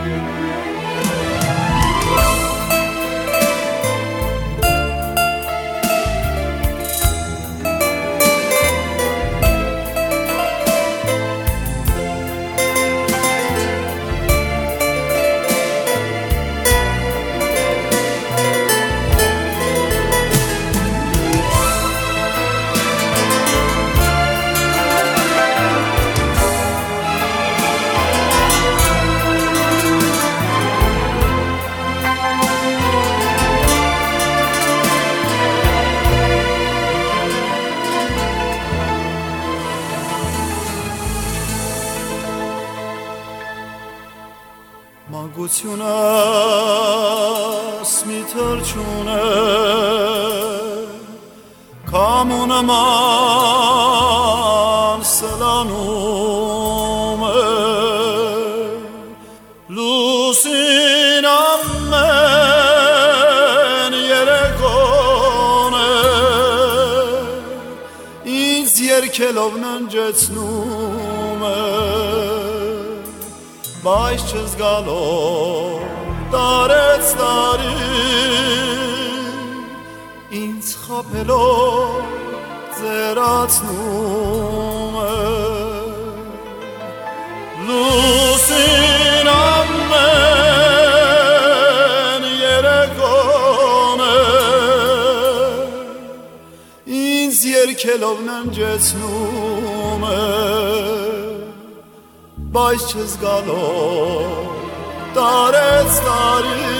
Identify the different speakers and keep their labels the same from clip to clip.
Speaker 1: Մանկությունս մի թրջուն է Կամունման սլանում է Լուսին ամեն երեկոն է Ինձ երգելով ննջեցնում է Բայց չզգալով տարեց տարի Ինձ խաբելով ձերացնում է Լուսին ամեն երեկոն է Ինձ երգելով ննջեցնում է Բայց չզգալով տարեց տարի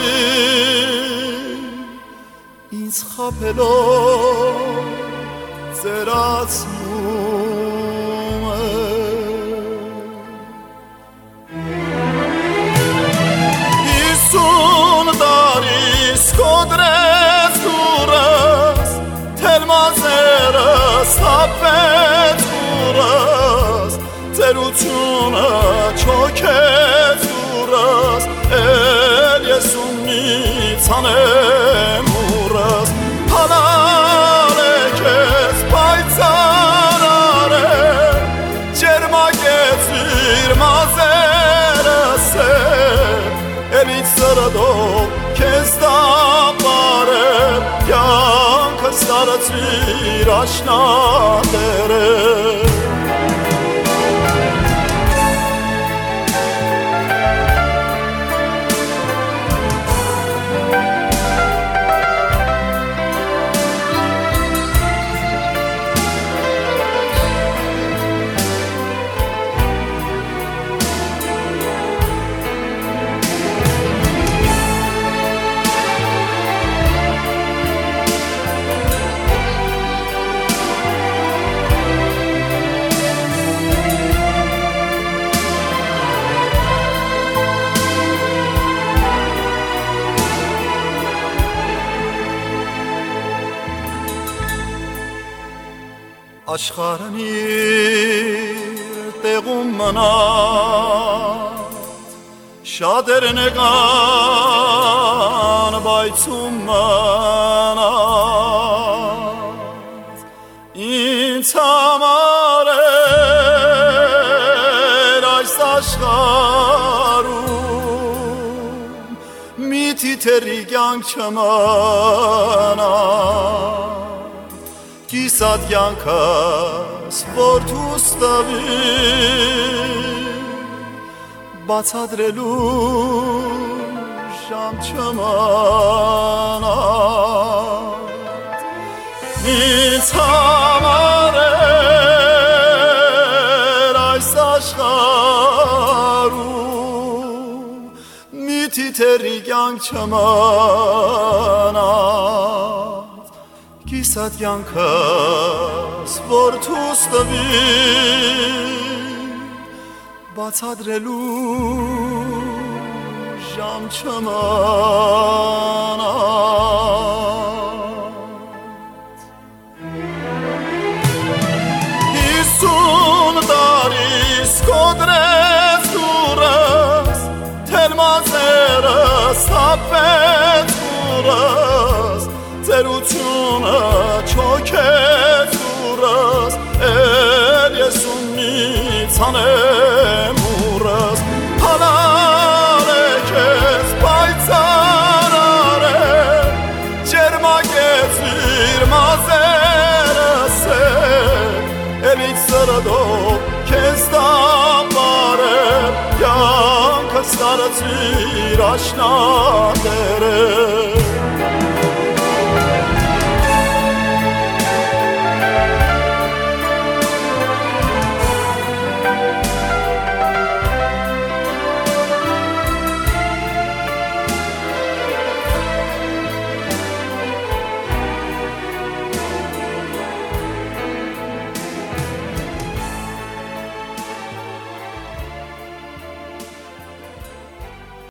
Speaker 1: Ինձ խաբելով ձերացնում է Հիսուն տարիս կոդրեց դուրս Թելմազերս հապեց դուրս Ձերությունը չոքեց դուրս Էլ ես ումնից հանեմ ուրս Հանալ է կեզ պայծարար է Չերմագեցիր մազերս է Էլից սրդով կեզ դապար է Յանքս տարածիր աշնատեր է Աշխարհն իր տեղում մնաց Շատերն եկան բայցում մնաց Ինձ համար էր այս աշխարհում Մի թիթեռի կյանք չմնաց Կիսատ յանքս որդուս տվի Բացադրելու շամ չմանած Ինձ համար էր այս աշխարհում Մի թիթեռի կյանք չմանած Կիսատ յանքս որդուս տվի Բացադրելու ժամ չմանած Հիսուն տարիս կոդրեց դուրս Թելմազերս հապեց դուրս Ձերությունը չոքեց դուրս Էլ ես ումնից հանեմ ուրս Հանալ է do kezda bare yan kastar tirash na dere